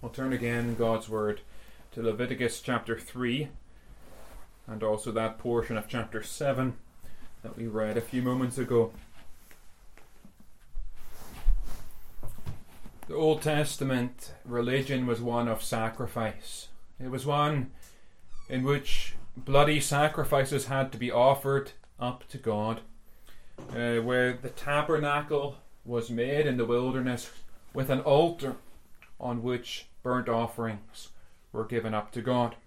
We'll turn again in God's Word to Leviticus chapter 3 and also that portion of chapter 7 that we read a few moments ago. The Old Testament religion was one of sacrifice. It was one in which bloody sacrifices had to be offered up to God, where the tabernacle was made in the wilderness with an altar on which burnt offerings were given up to God.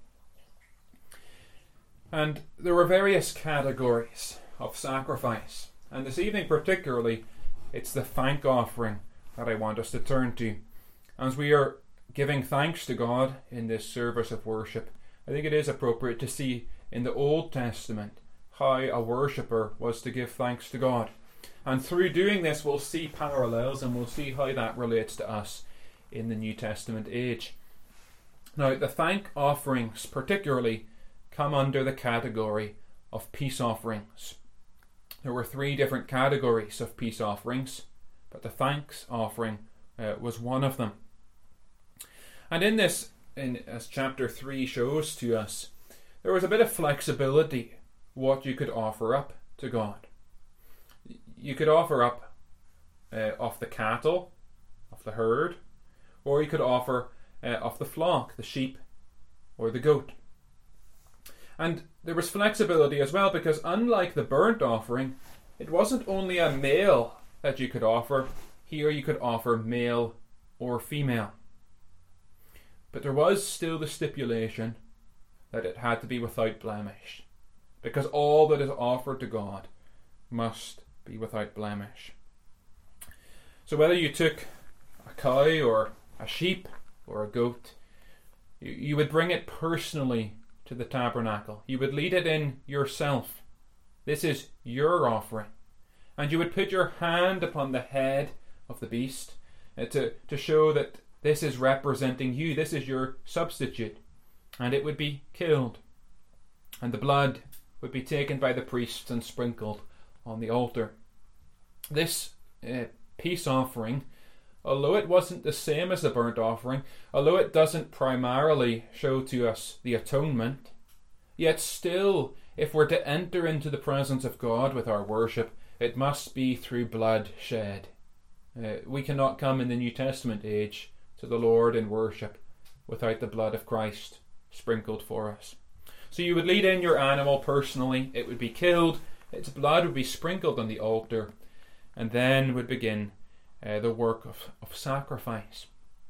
And there were various categories of sacrifice, and this evening particularly it's the thank offering that I want us to turn to. As we are giving thanks to God in this service of worship, I think it is appropriate to see in the Old Testament how a worshipper was to give thanks to God. And through doing this we'll see parallels, and we'll see how that relates to us in the New Testament age. Now, the thank offerings particularly come under the category of peace offerings. There were 3 different categories of peace offerings, but the thanks offering was one of them. And in this, as chapter 3 shows to us, there was a bit of flexibility what you could offer up to God. You could offer up of the cattle, of the herd, or you could offer of the flock, the sheep or the goat. And there was flexibility as well, because unlike the burnt offering, it wasn't only a male that you could offer. Here you could offer male or female. But there was still the stipulation that it had to be without blemish, because all that is offered to God must be without blemish. So whether you took a cow or a sheep or a goat, you would bring it personally to the tabernacle. You would lead it in yourself. This is your offering. And you would put your hand upon the head of the beast to show that this is representing you. This is your substitute. And it would be killed. And the blood would be taken by the priests and sprinkled on the altar. This peace offering, although it wasn't the same as the burnt offering, although it doesn't primarily show to us the atonement, yet still, if we're to enter into the presence of God with our worship, it must be through blood shed. We cannot come in the New Testament age to the Lord in worship without the blood of Christ sprinkled for us. So you would lead in your animal personally, it would be killed, its blood would be sprinkled on the altar, and then would begin the work of sacrifice.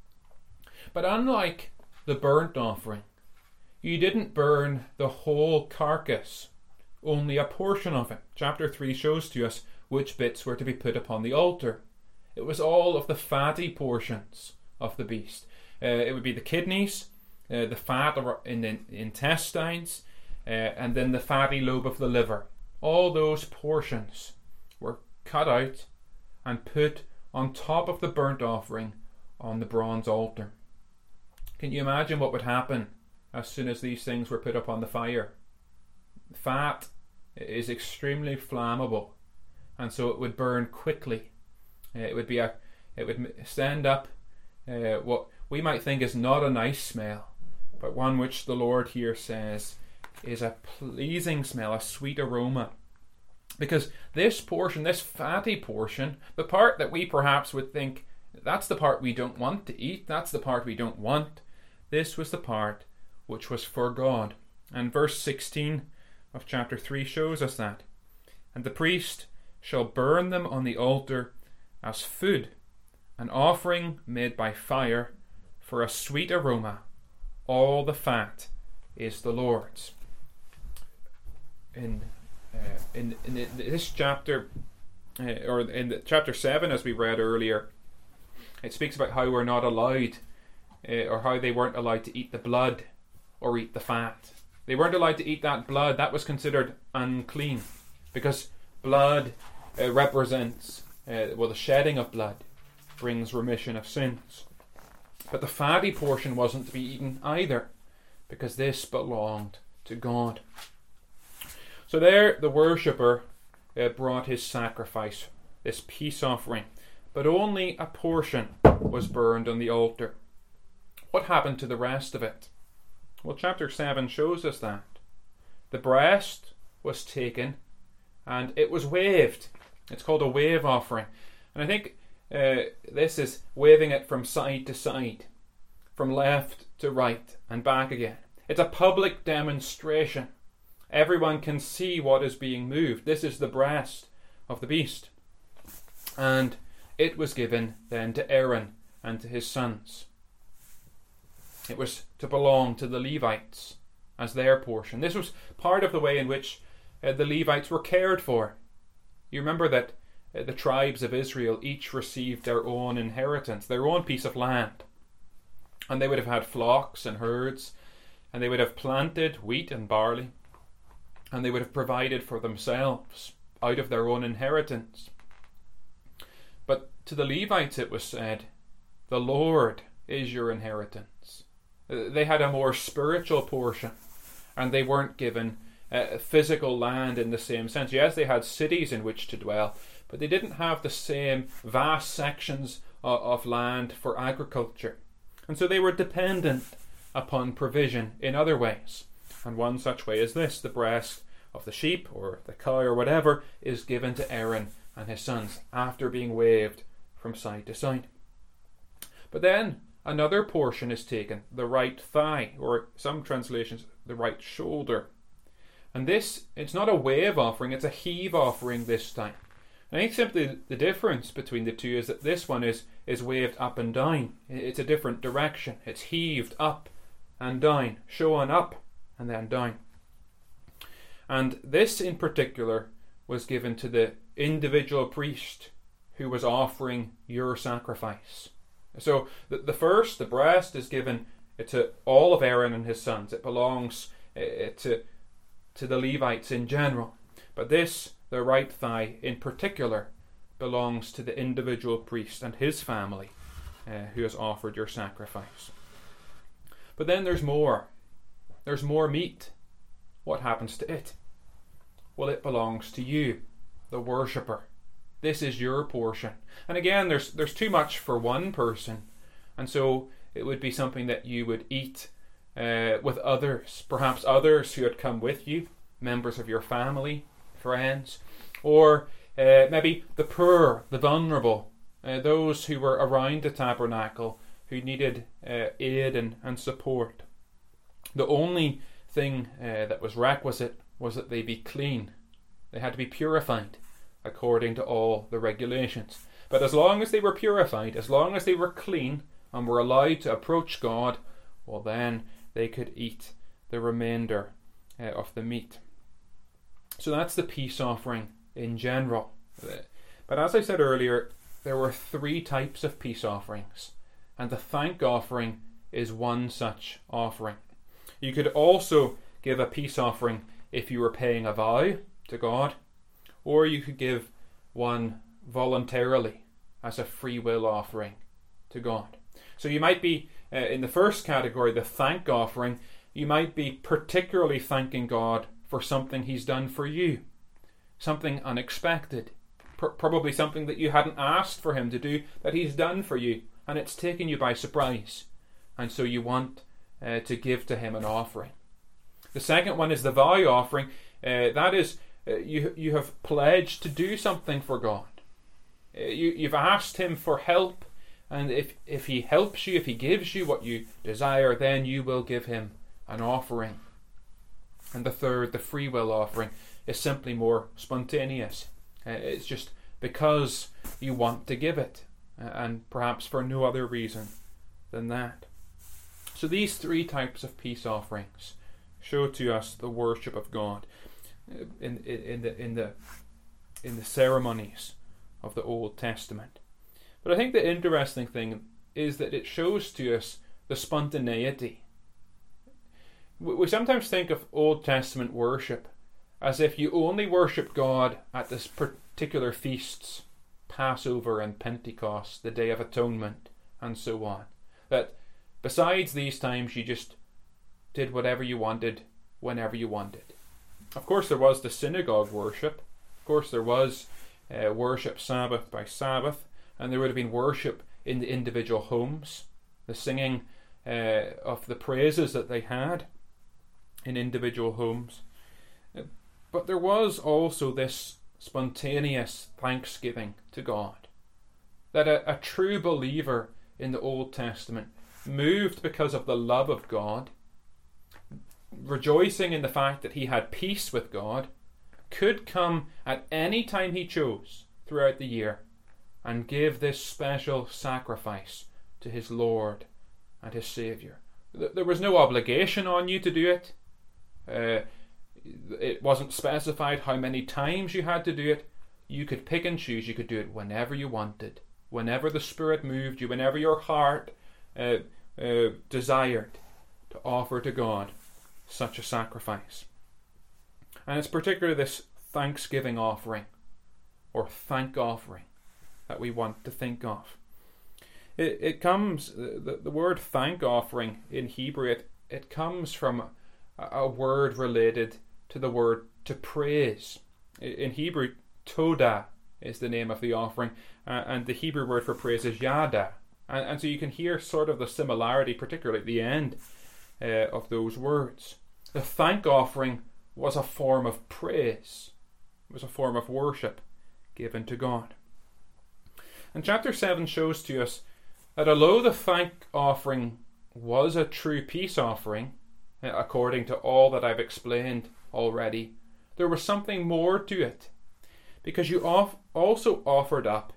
But unlike the burnt offering, you didn't burn the whole carcass, only a portion of it. Chapter 3 shows to us which bits were to be put upon the altar. It was all of the fatty portions of the beast. It would be the kidneys, the fat in the intestines, and then the fatty lobe of the liver. All those portions were cut out and put on top of the burnt offering on the bronze altar. Can you imagine what would happen as soon as these things were put up on the fire? Fat is extremely flammable, and so it would burn quickly. It would send up what we might think is not a nice smell, but one which the Lord here says is a pleasing smell, a sweet aroma. Because this portion, this fatty portion, the part that we perhaps would think, that's the part we don't want to eat, that's the part we don't want, this was the part which was for God. And verse 16 of chapter 3 shows us that. And the priest shall burn them on the altar as food, an offering made by fire for a sweet aroma. All the fat is the Lord's. In this chapter, or in chapter 7, as we read earlier, it speaks about how we're not allowed, or how they weren't allowed to eat the blood or eat the fat. They weren't allowed to eat that blood. That was considered unclean, because blood represents, the shedding of blood brings remission of sins. But the fatty portion wasn't to be eaten either, because this belonged to God. So there the worshipper brought his sacrifice, this peace offering, but only a portion was burned on the altar. What happened to the rest of it? Well, chapter 7 shows us that. The breast was taken and it was waved. It's called a wave offering. And I think this is waving it from side to side, from left to right and back again. It's a public demonstration. Everyone can see what is being moved. This is the breast of the beast. And it was given then to Aaron and to his sons. It was to belong to the Levites as their portion. This was part of the way in which the Levites were cared for. You remember that the tribes of Israel each received their own inheritance, their own piece of land. And they would have had flocks and herds, and they would have planted wheat and barley, and they would have provided for themselves out of their own inheritance. But to the Levites it was said, the Lord is your inheritance. They had a more spiritual portion, and they weren't given physical land in the same sense. Yes, they had cities in which to dwell, but they didn't have the same vast sections of land for agriculture. And so they were dependent upon provision in other ways. And one such way is this: the breast of the sheep or the cow or whatever is given to Aaron and his sons after being waved from side to side. But then another portion is taken, the right thigh, or some translations, the right shoulder. And this, it's not a wave offering, it's a heave offering this time. And I think simply the difference between the two is that this one is waved up and down. It's a different direction. It's heaved up and down, shown up and then down. And this in particular was given to the individual priest who was offering your sacrifice. So the first, the breast, is given to all of Aaron and his sons. It belongs to the Levites in general. But this, the right thigh in particular, belongs to the individual priest and his family who has offered your sacrifice. But then there's more. There's more meat. What happens to it? Well, it belongs to you, the worshipper. This is your portion. And again, there's too much for one person, and so it would be something that you would eat with others, perhaps others who had come with you, members of your family, friends, or maybe the poor, the vulnerable, those who were around the tabernacle who needed aid and support. The only thing that was requisite was that they be clean. They had to be purified according to all the regulations. But as long as they were purified, as long as they were clean and were allowed to approach God, well, then they could eat the remainder of the meat. So that's the peace offering in general. But as I said earlier, there were 3 types of peace offerings, and the thank offering is one such offering. You could also give a peace offering if you were paying a vow to God, or you could give one voluntarily as a free will offering to God. So you might be, in the first category, the thank offering, you might be particularly thanking God for something He's done for you, something unexpected, probably something that you hadn't asked for Him to do, that He's done for you, and it's taken you by surprise, and so you want to give to Him an offering. The second one is the vow offering. That is, you have pledged to do something for God. You've asked Him for help, and if He helps you, if He gives you what you desire, then you will give Him an offering. And the third, the free will offering, is simply more spontaneous. It's just because you want to give it, and perhaps for no other reason than that. So these 3 types of peace offerings show to us the worship of God in the ceremonies of the Old Testament. But I think the interesting thing is that it shows to us the spontaneity. We sometimes think of Old Testament worship as if you only worship God at this particular feasts, Passover and Pentecost, the Day of Atonement, and so on. That besides these times you just did whatever you wanted, whenever you wanted. Of course there was the synagogue worship. Of course there was worship Sabbath by Sabbath, and there would have been worship in the individual homes, the singing of the praises that they had in individual homes. But there was also this spontaneous thanksgiving to God, that a true believer in the Old Testament, moved because of the love of God, rejoicing in the fact that he had peace with God, could come at any time he chose throughout the year and give this special sacrifice to his Lord and his Saviour. There was no obligation on you to do it. It wasn't specified how many times you had to do it. You could pick and choose. You could do it whenever you wanted, whenever the Spirit moved you, whenever your heart desired to offer to God such a sacrifice. And it's particularly this thanksgiving offering or thank offering that we want to think of. It comes, the word thank offering in Hebrew, it comes from a word related to the word to praise. In Hebrew, toda is the name of the offering, and the Hebrew word for praise is yada. And so you can hear sort of the similarity, particularly at the end of those words. The thank offering was a form of praise. It was a form of worship given to God. And chapter 7 shows to us that although the thank offering was a true peace offering, according to all that I've explained already, there was something more to it, because you also offered up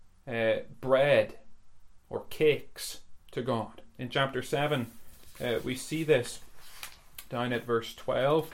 bread or cakes to God. In chapter 7 we see this down at verse 12.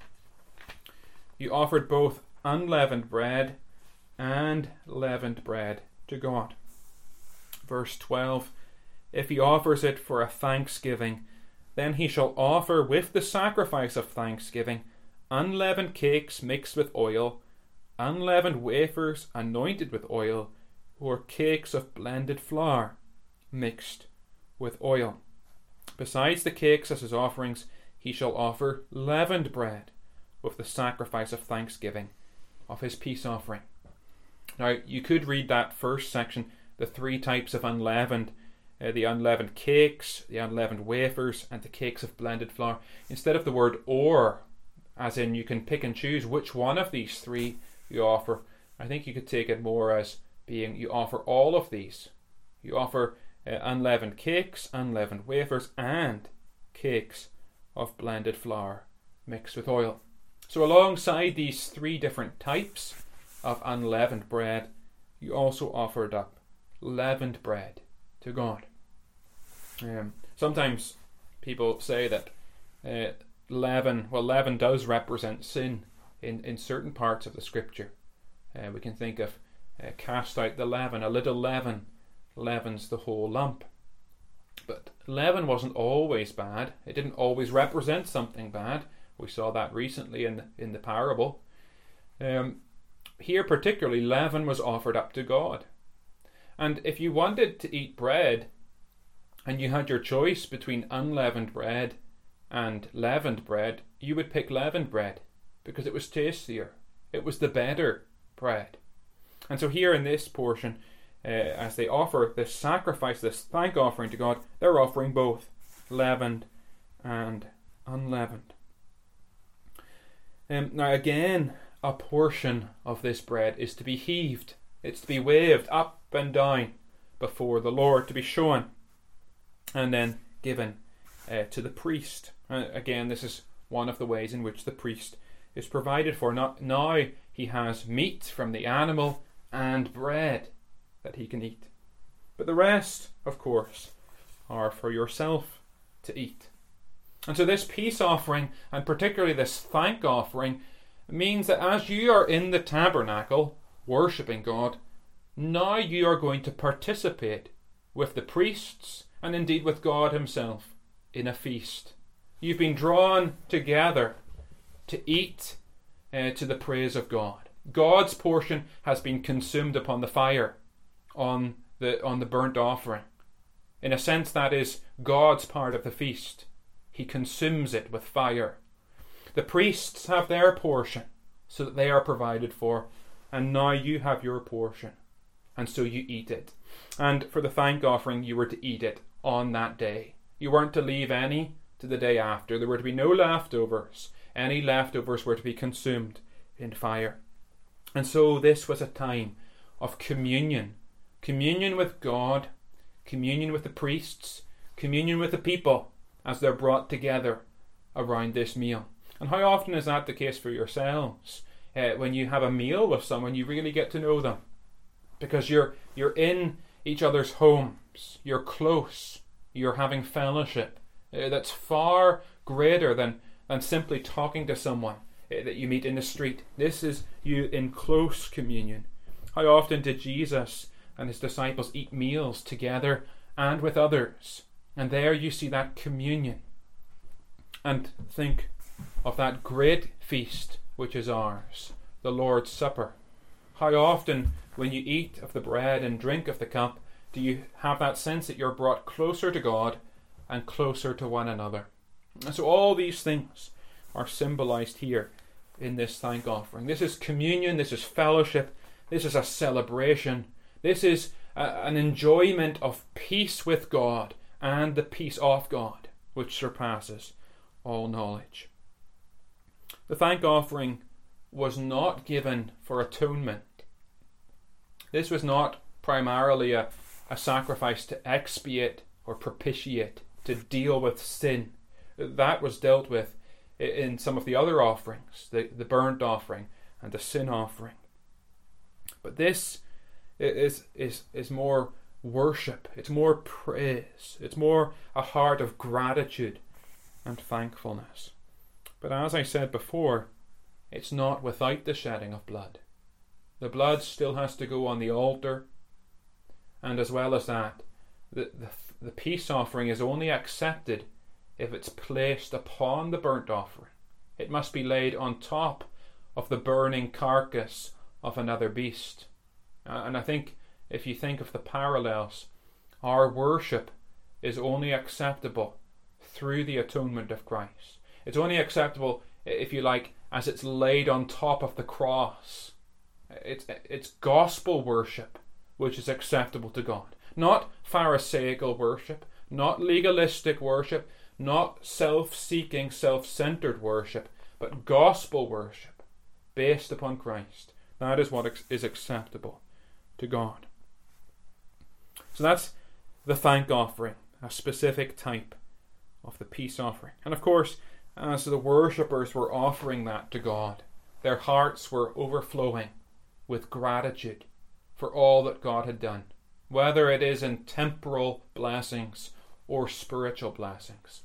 You offered both unleavened bread and leavened bread to God. Verse 12, if he offers it for a thanksgiving, then he shall offer with the sacrifice of thanksgiving unleavened cakes mixed with oil, unleavened wafers anointed with oil, or cakes of blended flour mixed with oil. Besides the cakes as his offerings, he shall offer leavened bread with the sacrifice of thanksgiving of his peace offering. Now, you could read that first section, the three types of unleavened, the unleavened cakes, the unleavened wafers, and the cakes of blended flour. Instead of the word or, as in you can pick and choose which one of these three you offer, I think you could take it more as being you offer all of these. You offer unleavened cakes, unleavened wafers, and cakes of blended flour mixed with oil. So alongside these three different types of unleavened bread, you also offered up leavened bread to God. Sometimes people say that leaven does represent sin in certain parts of the scripture. We can think of cast out the leaven. A little leaven leavens the whole lump. But leaven wasn't always bad. It didn't always represent something bad. We saw that recently in the parable. Here particularly, leaven was offered up to God. And if you wanted to eat bread, and you had your choice between unleavened bread and leavened bread, you would pick leavened bread, because it was tastier. It was the better bread. And so here in this portion, as they offer this sacrifice, this thank offering to God, they're offering both leavened and unleavened. Now again, a portion of this bread is to be heaved. It's to be waved up and down before the Lord, to be shown and then given to the priest. Again, this is one of the ways in which the priest is provided for. Now he has meat from the animal and bread that he can eat. But the rest, of course, are for yourself to eat. And so this peace offering, and particularly this thank offering, means that as you are in the tabernacle worshipping God, now you are going to participate with the priests and indeed with God himself in a feast. You've been drawn together to eat to the praise of God. God's portion has been consumed upon the fire on the burnt offering. In a sense, that is God's part of the feast. He consumes it with fire. The priests have their portion, so that they are provided for, and now you have your portion, and so you eat it. And for the thank offering, you were to eat it on that day. You weren't to leave any to the day after. There were to be no leftovers. Any leftovers were to be consumed in fire. And so this was a time of communion. Communion with God, communion with the priests, communion with the people as they're brought together around this meal. And how often is that the case for yourselves? When you have a meal with someone, you really get to know them. Because you're in each other's homes. You're close. You're having fellowship. That's far greater than simply talking to someone that you meet in the street. This is you in close communion. How often did Jesus and his disciples eat meals together and with others? And there you see that communion. And think of that great feast which is ours, the Lord's Supper. How often when you eat of the bread and drink of the cup do you have that sense that you're brought closer to God and closer to one another? And so all these things are symbolized here in this thank offering. This is communion, this is fellowship, this is a celebration, this is an enjoyment of peace with God and the peace of God, which surpasses all knowledge. The thank offering was not given for atonement. This was not primarily a sacrifice to expiate or propitiate, to deal with sin. That was dealt with in some of the other offerings, the burnt offering and the sin offering. But this is more worship, it's more praise, it's more a heart of gratitude and thankfulness. But as I said before, it's not without the shedding of blood. The blood still has to go on the altar, and as well as that, the peace offering is only accepted if it's placed upon the burnt offering. It must be laid on top of the burning carcass of another beast. And I think if you think of the parallels, our worship is only acceptable through the atonement of Christ. It's only acceptable, if you like, as it's laid on top of the cross. It's gospel worship which is acceptable to God. Not pharisaical worship, not legalistic worship, not self-seeking, self-centered worship, but gospel worship based upon Christ. That is what is acceptable to God. So that's the thank offering, a specific type of the peace offering. And of course, as the worshippers were offering that to God, their hearts were overflowing with gratitude for all that God had done, whether it is in temporal blessings or spiritual blessings.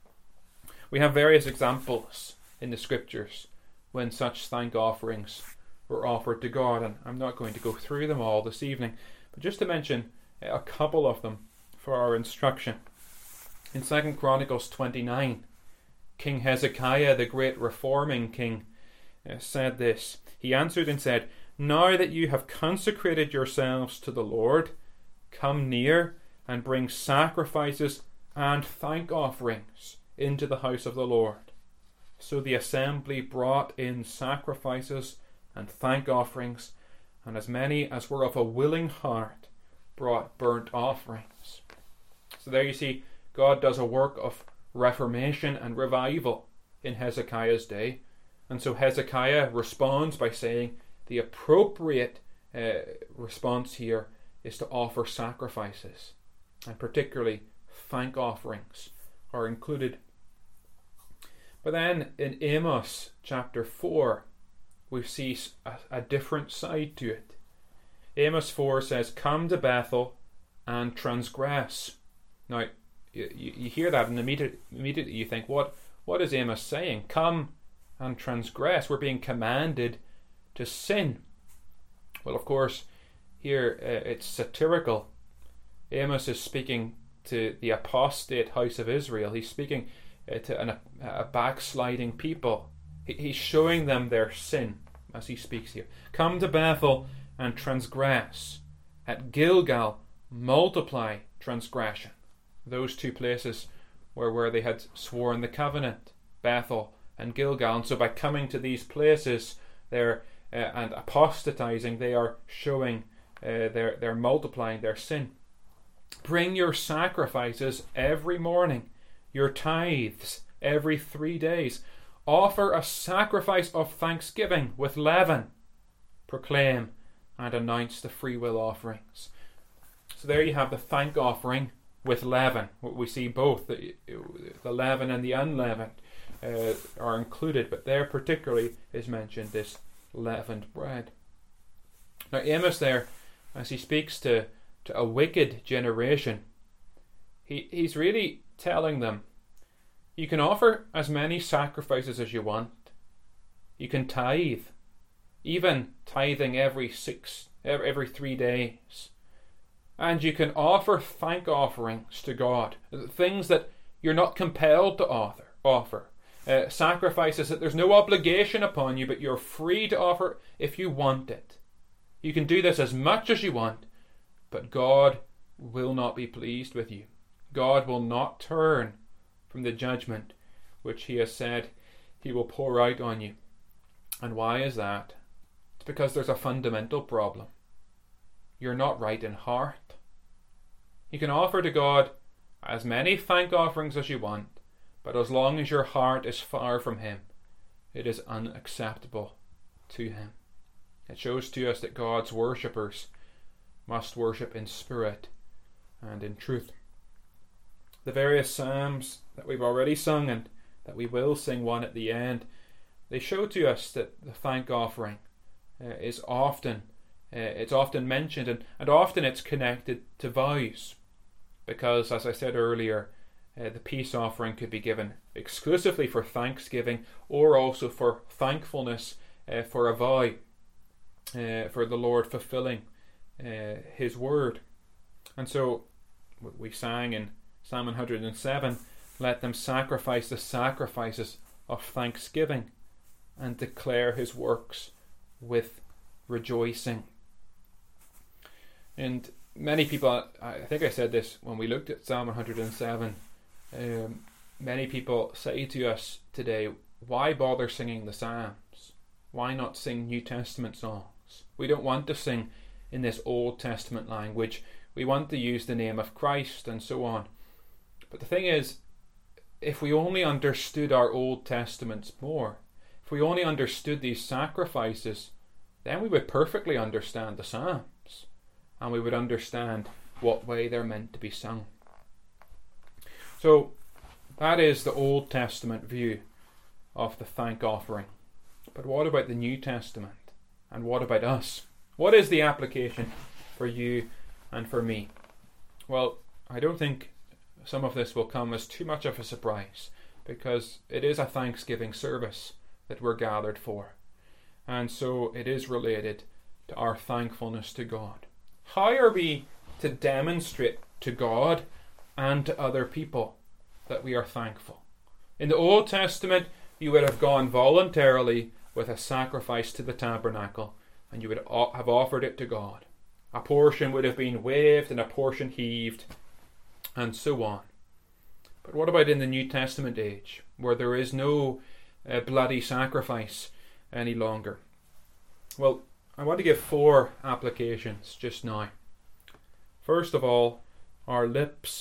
We have various examples in the scriptures when such thank offerings were offered to God, and I'm not going to go through them all this evening, but just to mention a couple of them for our instruction. In 2 Chronicles 29, King Hezekiah, the great reforming king, said this. He answered and said, "Now that you have consecrated yourselves to the Lord, come near and bring sacrifices and thank offerings into the house of the Lord." So the assembly brought in sacrifices and thank offerings, and as many as were of a willing heart brought burnt offerings. So there you see, God does a work of reformation and revival in Hezekiah's day. And so Hezekiah responds by saying the appropriate response here is to offer sacrifices, and particularly thank offerings are included. But then in Amos chapter 4, we see a different side to it. Amos 4 says, "Come to Bethel and transgress." Now, you hear that and immediately you think, what is Amos saying? Come and transgress. We're being commanded to sin. Well, of course, here it's satirical. Amos is speaking to the apostate house of Israel. He's speaking to a backsliding people. He's showing them their sin as he speaks here. "Come to Bethel and transgress. At Gilgal multiply transgression." Those two places were where they had sworn the covenant, Bethel and Gilgal. And so by coming to these places and apostatizing, they are showing they're multiplying their sin. Bring your sacrifices every morning, your tithes every 3 days. Offer a sacrifice of thanksgiving with leaven. Proclaim and announce the free will offerings. So there you have the thank offering with leaven. We see both the leaven and the unleavened are included, but there particularly is mentioned this leavened bread. Now Amos there, as he speaks to a wicked generation, he's really telling them, you can offer as many sacrifices as you want. You can tithe, even tithing every 3 days. And you can offer thank offerings to God, things that you're not compelled to offer. Sacrifices that there's no obligation upon you, but you're free to offer if you want it. You can do this as much as you want, but God will not be pleased with you. God will not turn from the judgment which he has said he will pour out on you. And why is that? It's because there's a fundamental problem. You're not right in heart. You can offer to God as many thank offerings as you want, but as long as your heart is far from him, it is unacceptable to him. It shows to us that God's worshippers must worship in spirit and in truth. The various psalms that we've already sung and that we will sing one at the end, they show to us that the thank offering is often mentioned, and often it's connected to vows, because as I said earlier, the peace offering could be given exclusively for thanksgiving or also for thankfulness for a vow, for the Lord fulfilling his word. And so we sang in Psalm 107, let them sacrifice the sacrifices of thanksgiving and declare his works with rejoicing. And many people, I think I said this when we looked at Psalm 107, many people say to us today, why bother singing the Psalms? Why not sing New Testament songs? We don't want to sing in this Old Testament language. We want to use the name of Christ and so on. But the thing is, if we only understood our Old Testaments more, if we only understood these sacrifices, then we would perfectly understand the Psalms, and we would understand what way they're meant to be sung. So that is the Old Testament view of the thank offering. But what about the New Testament? And what about us? What is the application for you and for me? Well, I don't think some of this will come as too much of a surprise, because it is a Thanksgiving service that we're gathered for. And so it is related to our thankfulness to God. How are we to demonstrate to God and to other people that we are thankful? In the Old Testament, you would have gone voluntarily with a sacrifice to the tabernacle, and you would have offered it to God. A portion would have been waved and a portion heaved, and so on. But what about in the New Testament age, where there is no bloody sacrifice any longer? Well, I want to give 4 applications just now. First of all, our lips,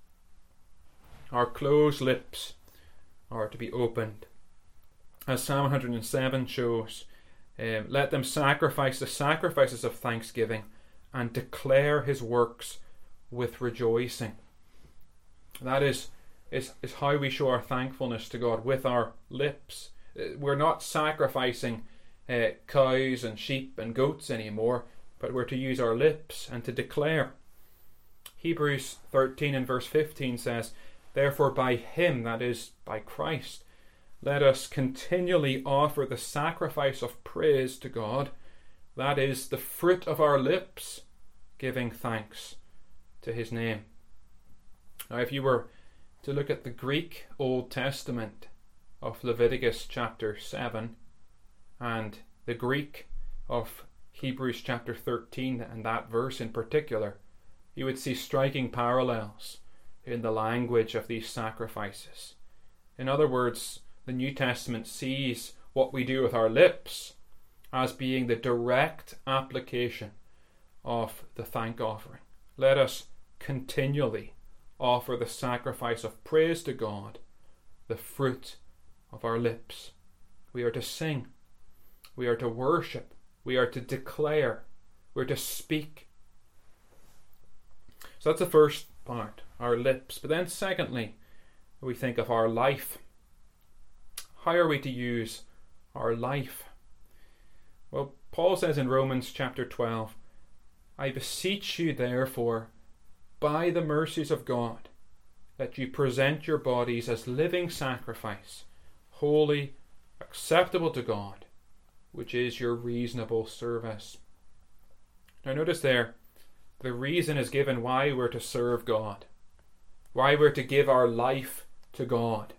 our closed lips are to be opened. As Psalm 107 shows, let them sacrifice the sacrifices of thanksgiving and declare his works with rejoicing. That is how we show our thankfulness to God, with our lips. We're not sacrificing cows and sheep and goats anymore, but we're to use our lips and to declare. Hebrews 13 and verse 15 says, therefore by him, that is by Christ, let us continually offer the sacrifice of praise to God, that is the fruit of our lips, giving thanks to his name. Now, if you were to look at the Greek Old Testament of Leviticus chapter 7 and the Greek of Hebrews chapter 13 and that verse in particular, you would see striking parallels in the language of these sacrifices. In other words, the New Testament sees what we do with our lips as being the direct application of the thank offering. Let us continually offer the sacrifice of praise to God, the fruit of our lips. We are to sing. We are to worship. We are to declare. We are to speak. So that's the first part, our lips. But then secondly, we think of our life. How are we to use our life? Well, Paul says in Romans chapter 12, I beseech you therefore, by the mercies of God, that you present your bodies as living sacrifice, holy, acceptable to God, which is your reasonable service. Now notice there, the reason is given why we're to serve God, why we're to give our life to God.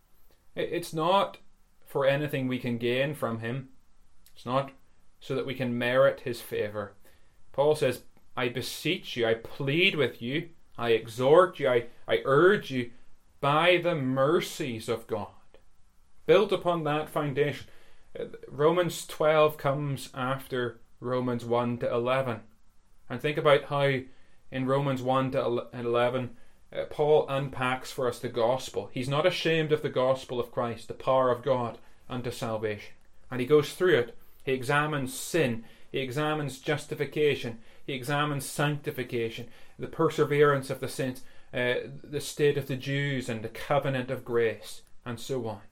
It's not for anything we can gain from Him. It's not so that we can merit His favour. Paul says, I beseech you, I plead with you, I exhort you, I urge you, by the mercies of God. Built upon that foundation. Romans 12 comes after Romans 1 to 11. And think about how in Romans 1 to 11, Paul unpacks for us the gospel. He's not ashamed of the gospel of Christ, the power of God unto salvation. And he goes through it. He examines sin. He examines justification. He examines sanctification, the perseverance of the saints, the state of the Jews and the covenant of grace, and so on.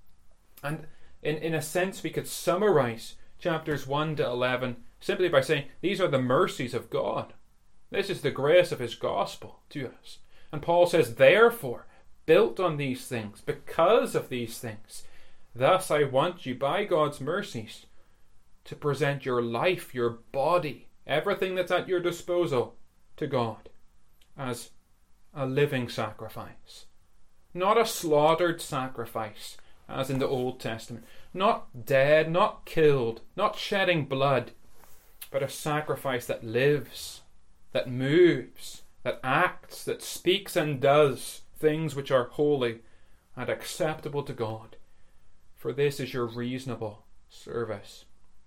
And in a sense, we could summarize chapters 1 to 11 simply by saying these are the mercies of God. This is the grace of His gospel to us. And Paul says, therefore, built on these things, because of these things, thus I want you, by God's mercies, to present your life, your body, everything that's at your disposal to God as a living sacrifice. Not a slaughtered sacrifice, as in the Old Testament. Not dead, not killed, not shedding blood, but a sacrifice that lives, that moves, that acts, that speaks and does things which are holy and acceptable to God. For this is your reasonable service.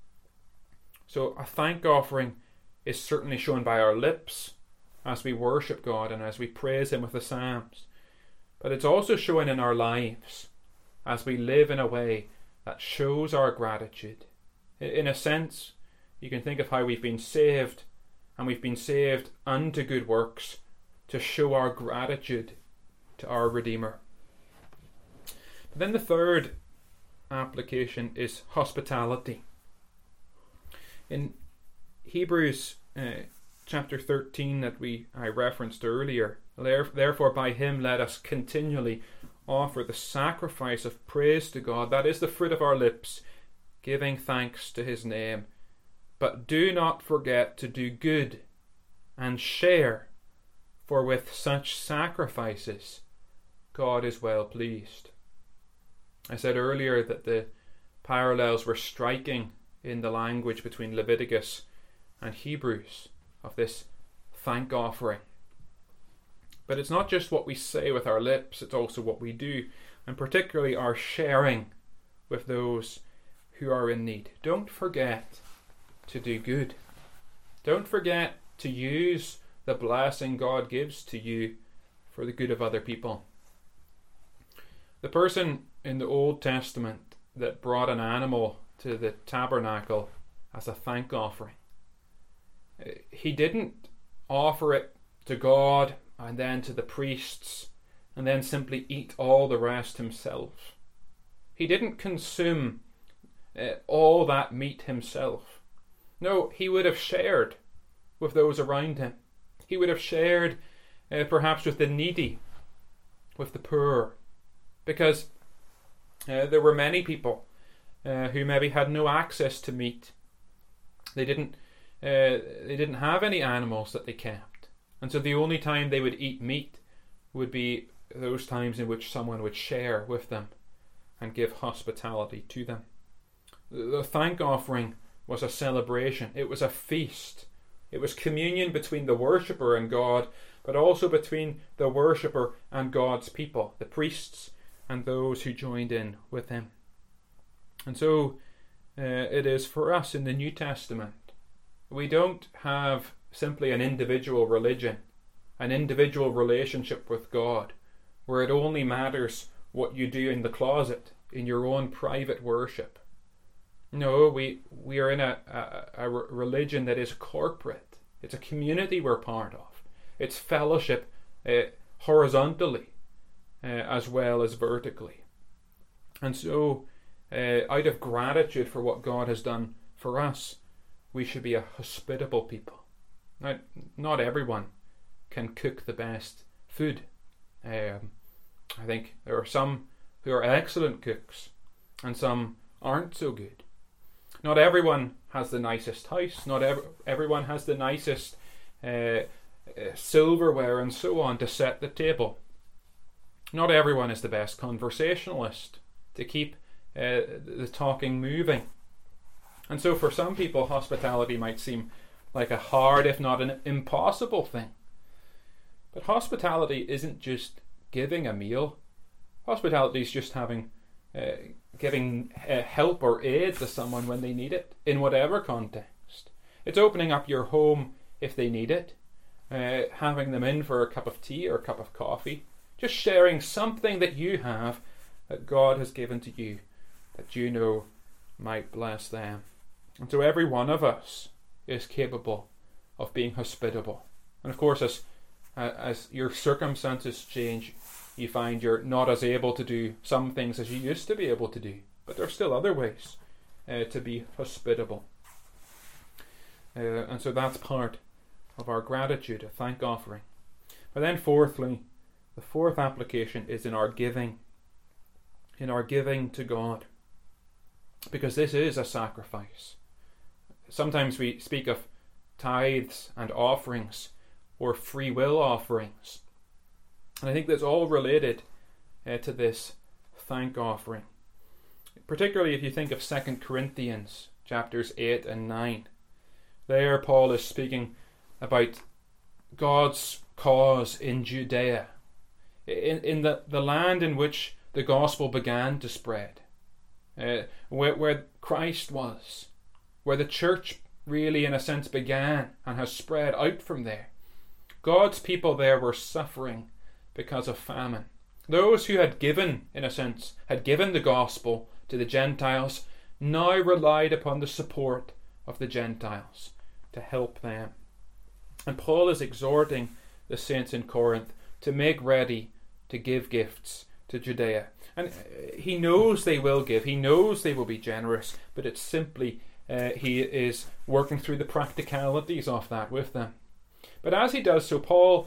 So a thank offering is certainly shown by our lips as we worship God and as we praise Him with the Psalms. But it's also shown in our lives as we live in a way that shows our gratitude. In a sense, you can think of how we've been saved, and we've been saved unto good works to show our gratitude to our Redeemer. But then the third application is hospitality. In Hebrews chapter 13 that I referenced earlier, therefore by Him let us continually offer the sacrifice of praise to God, that is the fruit of our lips, giving thanks to His name. But do not forget to do good and share, for with such sacrifices God is well pleased. I said earlier that the parallels were striking in the language between Leviticus and Hebrews of this thank offering. But it's not just what we say with our lips, it's also what we do, and particularly our sharing with those who are in need. Don't forget to do good. Don't forget to use the blessing God gives to you for the good of other people. The person in the Old Testament that brought an animal to the tabernacle as a thank offering, he didn't offer it to God and then to the priests and then simply eat all the rest himself. He didn't consume all that meat himself. No, he would have shared with those around him. He would have shared perhaps with the needy, with the poor, because there were many people who maybe had no access to meat. They didn't have any animals that they kept, and so the only time they would eat meat would be those times in which someone would share with them and give hospitality to them. The thank offering was a celebration. It was a feast. It was communion between the worshipper and God, but also between the worshipper and God's people, the priests and those who joined in with him. And so it is for us in the New Testament. We don't have simply an individual religion, an individual relationship with God, where it only matters what you do in the closet, in your own private worship. No, we are in a religion that is corporate. It's a community we're part of. It's fellowship horizontally as well as vertically. And so, out of gratitude for what God has done for us, we should be a hospitable people. Now, not everyone can cook the best food. I think there are some who are excellent cooks and some aren't so good. Not everyone has the nicest house. Not everyone has the nicest silverware and so on to set the table. Not everyone is the best conversationalist to keep the talking moving. And so for some people, hospitality might seem like a hard, if not an impossible thing. But hospitality isn't just giving a meal. Hospitality is just giving help or aid to someone when they need it, in whatever context. It's opening up your home if they need it, having them in for a cup of tea or a cup of coffee, just sharing something that you have that God has given to you that you know might bless them. And so every one of us is capable of being hospitable. And of course, as your circumstances change, you find you're not as able to do some things as you used to be able to do. But there are still other ways to be hospitable. And so that's part of our gratitude, a thank offering. But then fourthly, the fourth application is in our giving. In our giving to God. Because this is a sacrifice. Sometimes we speak of tithes and offerings or free will offerings. And I think that's all related to this thank offering. Particularly if you think of 2 Corinthians chapters 8 and 9. There Paul is speaking about God's cause in Judea, in the land in which the gospel began to spread, where Christ was, where the church really in a sense began and has spread out from there. God's people there were suffering because of famine. Those who had given, in a sense, had given the gospel to the Gentiles, now relied upon the support of the Gentiles to help them. And Paul is exhorting the saints in Corinth to make ready to give gifts to Judea. And he knows they will give, he knows they will be generous, but it's simply he is working through the practicalities of that with them. But as he does so, Paul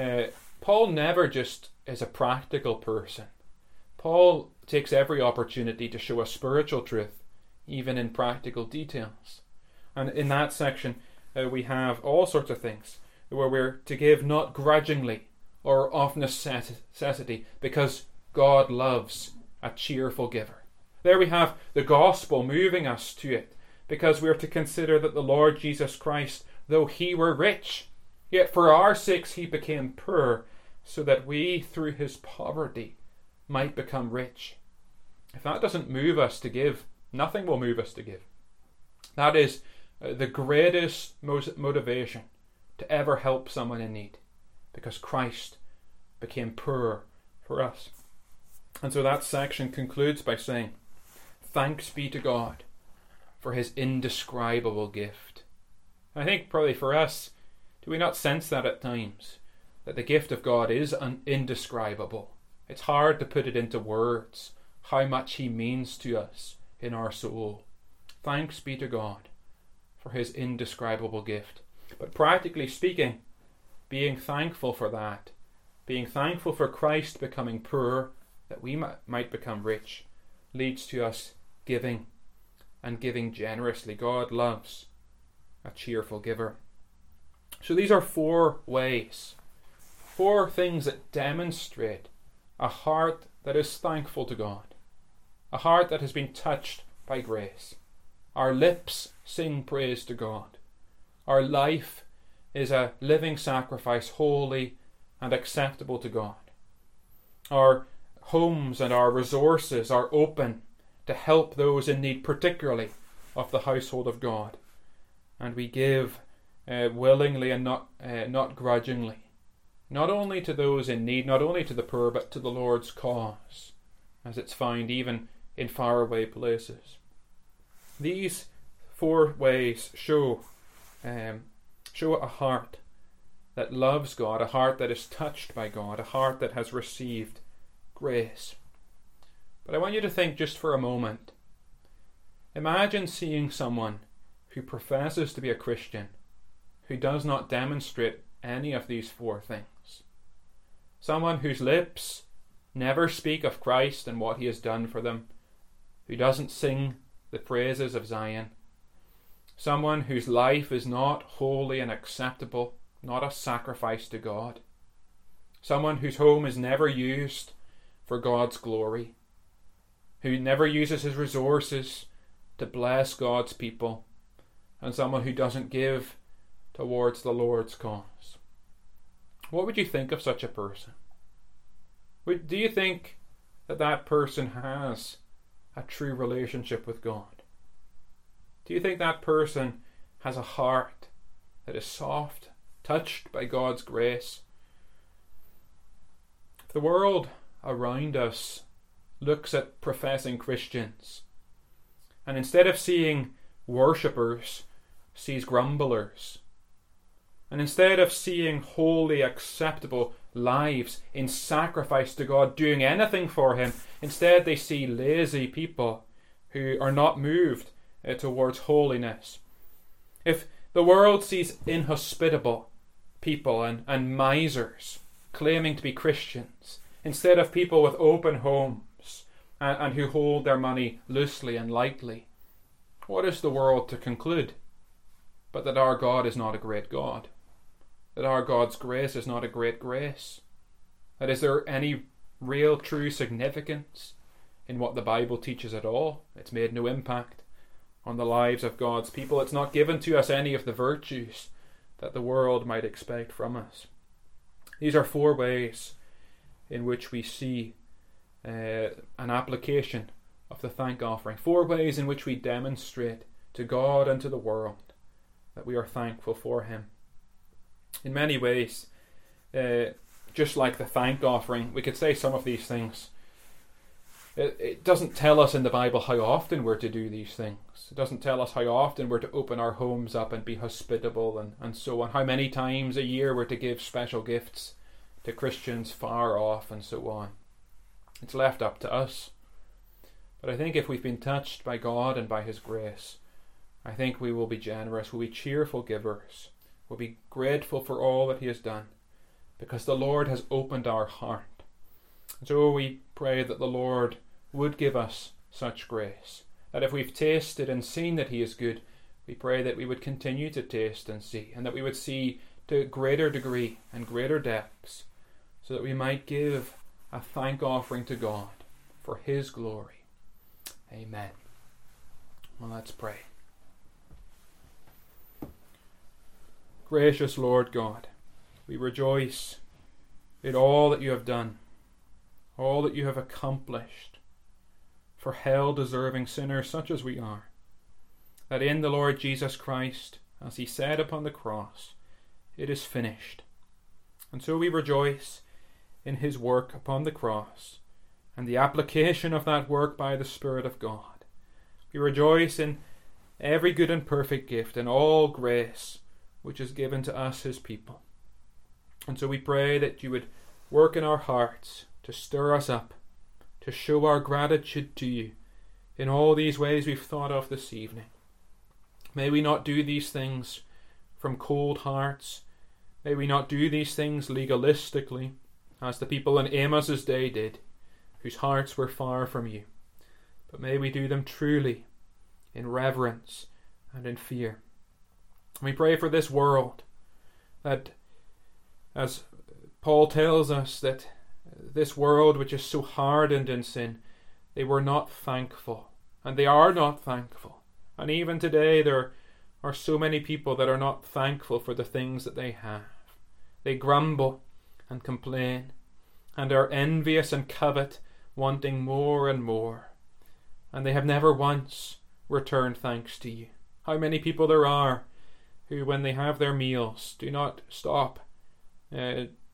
never just is a practical person. Paul takes every opportunity to show a spiritual truth, even in practical details. And in that section, we have all sorts of things where we're to give not grudgingly or of necessity, because God loves a cheerful giver. There we have the gospel moving us to it, because we are to consider that the Lord Jesus Christ, though he were rich, yet for our sakes he became poor, so that we through his poverty might become rich. If that doesn't move us to give, nothing will move us to give. That is the greatest motivation to ever help someone in need, because Christ became poor for us. And so that section concludes by saying, thanks be to God for his indescribable gift. I think probably for us, do we not sense that at times? That the gift of God is indescribable. It's hard to put it into words, how much he means to us in our soul. Thanks be to God for his indescribable gift. But practically speaking, being thankful for that, being thankful for Christ becoming poor, that we might become rich, leads to us giving, and giving generously. God loves a cheerful giver. So these are 4 ways, 4 things that demonstrate a heart that is thankful to God, a heart that has been touched by grace. Our lips sing praise to God. Our life is a living sacrifice, holy and acceptable to God. Our homes and our resources are open to help those in need, particularly of the household of God. And we give willingly and not grudgingly, not only to those in need, not only to the poor, but to the Lord's cause, as it's found even in faraway places. These 4 ways show a heart that loves God, a heart that is touched by God, a heart that has received grace. But I want you to think just for a moment. Imagine seeing someone who professes to be a Christian, who does not demonstrate any of these 4 things. Someone whose lips never speak of Christ and what he has done for them, who doesn't sing the praises of Zion. Someone whose life is not holy and acceptable, not a sacrifice to God. Someone whose home is never used for God's glory, who never uses his resources to bless God's people, and someone who doesn't give towards the Lord's cause. What would you think of such a person? Do you think that that person has a true relationship with God? Do you think that person has a heart that is soft, touched by God's grace? If the world around us looks at professing Christians, and instead of seeing worshippers, sees grumblers, and instead of seeing holy, acceptable lives in sacrifice to God, doing anything for him, instead they see lazy people who are not moved towards holiness. If the world sees inhospitable people and misers claiming to be Christians, instead of people with open homes and who hold their money loosely and lightly, what is the world to conclude? But that our God is not a great God. That our God's grace is not a great grace. That is there any real true significance in what the Bible teaches at all? It's made no impact on the lives of God's people. It's not given to us any of the virtues that the world might expect from us. These are 4 ways in which we see an application of the thank offering. 4 ways in which we demonstrate to God and to the world that we are thankful for him. In many ways, just like the thank offering, we could say some of these things. It doesn't tell us in the Bible how often we're to do these things. It doesn't tell us how often we're to open our homes up and be hospitable and so on. How many times a year we're to give special gifts to Christians far off and so on. It's left up to us. But I think if we've been touched by God and by his grace, I think we will be generous, we'll be cheerful givers, we'll be grateful for all that he has done, because the Lord has opened our heart. And so we pray that the Lord would give us such grace, that if we've tasted and seen that he is good, we pray that we would continue to taste and see, and that we would see to a greater degree and greater depths, so that we might give a thank offering to God for his glory. Amen. Well, let's pray. Gracious Lord God, we rejoice in all that you have done, all that you have accomplished for hell-deserving sinners such as we are, that in the Lord Jesus Christ, as he said upon the cross, it is finished. And so we rejoice in his work upon the cross and the application of that work by the Spirit of God. We rejoice in every good and perfect gift and all grace which is given to us his people. And so we pray that you would work in our hearts to stir us up, to show our gratitude to you in all these ways we've thought of this evening. May we not do these things from cold hearts. May we not do these things legalistically, as the people in Amos's day did, whose hearts were far from you. But may we do them truly, in reverence and in fear. We pray for this world, that, as Paul tells us, that this world which is so hardened in sin, they were not thankful, and they are not thankful. And even today there are so many people that are not thankful for the things that they have. They grumble and complain, and are envious and covet, wanting more and more. And they have never once returned thanks to you. How many people there are who, when they have their meals, do not stop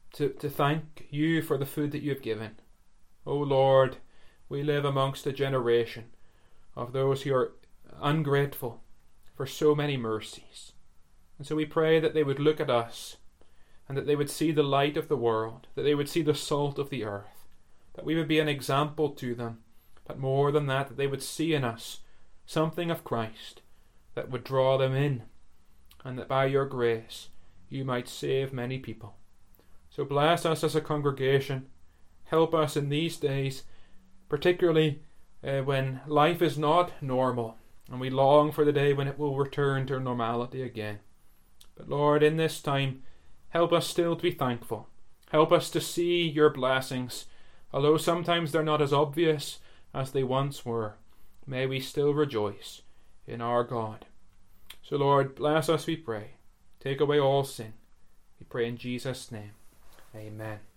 to thank you for the food that you have given. O Lord, we live amongst a generation of those who are ungrateful for so many mercies. And so we pray that they would look at us and that they would see the light of the world, that they would see the salt of the earth, that we would be an example to them, but more than that they would see in us something of Christ that would draw them in, and that by your grace you might save many people. So bless us as a congregation. Help us in these days, particularly when life is not normal, and we long for the day when it will return to normality again. But Lord, in this time, help us still to be thankful. Help us to see your blessings, although sometimes they're not as obvious as they once were. May we still rejoice in our God. So Lord, bless us, we pray. Take away all sin. We pray in Jesus' name. Amen.